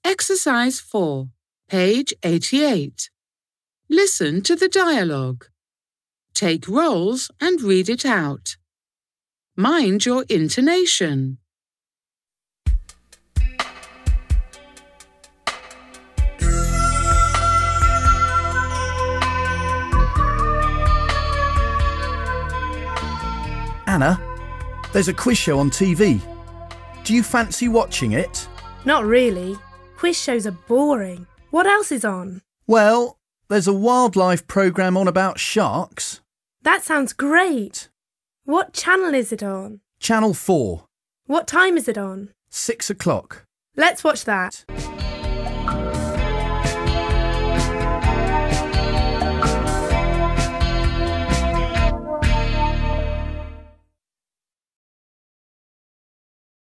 Exercise 4, page 88. Listen to the dialogue. Take roles and read it out. Mind your intonation. Anna, there's a quiz show on TV. Do you fancy watching it? Not really. Quiz shows are boring. What else is on? Well, there's a wildlife programme on about sharks. That sounds great. What channel is it on? Channel 4. What time is it on? 6 o'clock. Let's watch that.